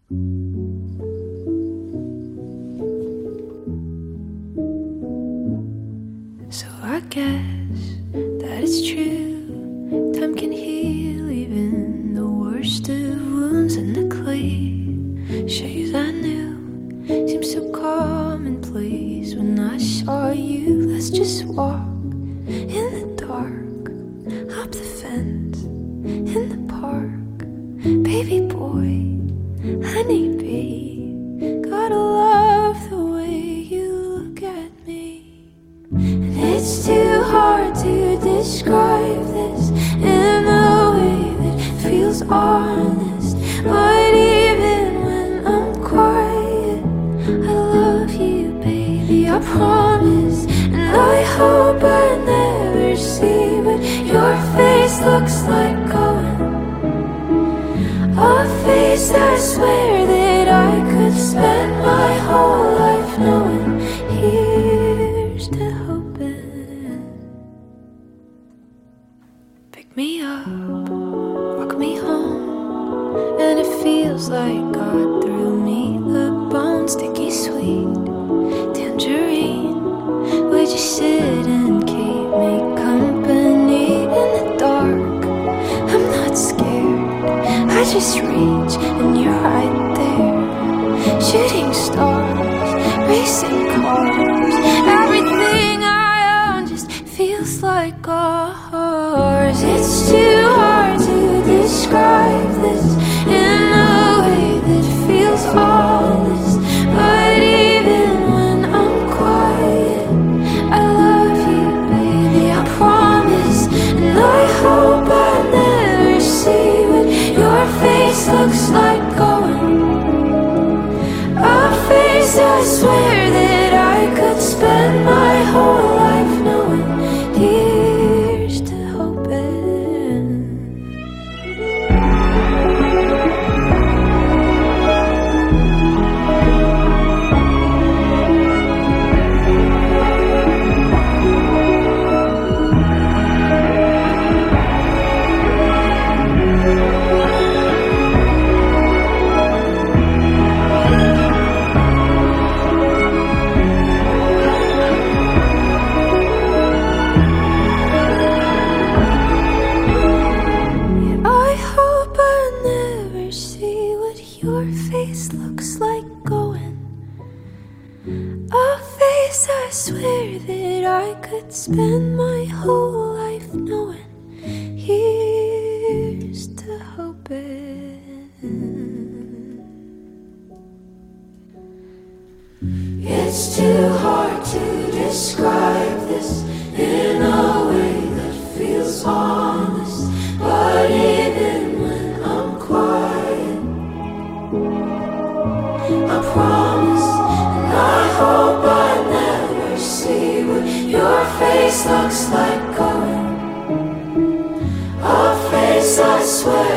So I guess that it's true. Time can heal even the worst of wounds, and the cliches I knew seemed so commonplace when I saw you. Let's just walk in the dark, hop the fence in the park. Baby boy, honeybee, gotta love the way you look at me. And it's too hard to describe this in a way that feels honest. But even when I'm quiet, I love you, baby, I promise. And I hope I never see what your face looks like going. A face I swear that I could spend my whole life knowing. Here's to hoping. Pick me up, walk me home, and it feels like God threw me the bone. Sticky sweet tangerine, would you sit and keep me company in the dark? I'm not scared, I just reach and you're right there. Shooting stars, racing cars, everything I own just feels like ours. It's too hard to describe this in a way that feels honest. But even when I'm quiet, I love you, baby, I promise. And I hope I never see what your face looks like going. A face I swear that I could spend my whole life knowing. Here's to hoping. I hope I never see what your face looks like going. A face I swear that I could spend my whole life knowing. Here's to hoping. It's too hard to describe this in a way that feels honest. But even when I'm quiet, I promise. And I hope I never see what your face looks like going. A face I swear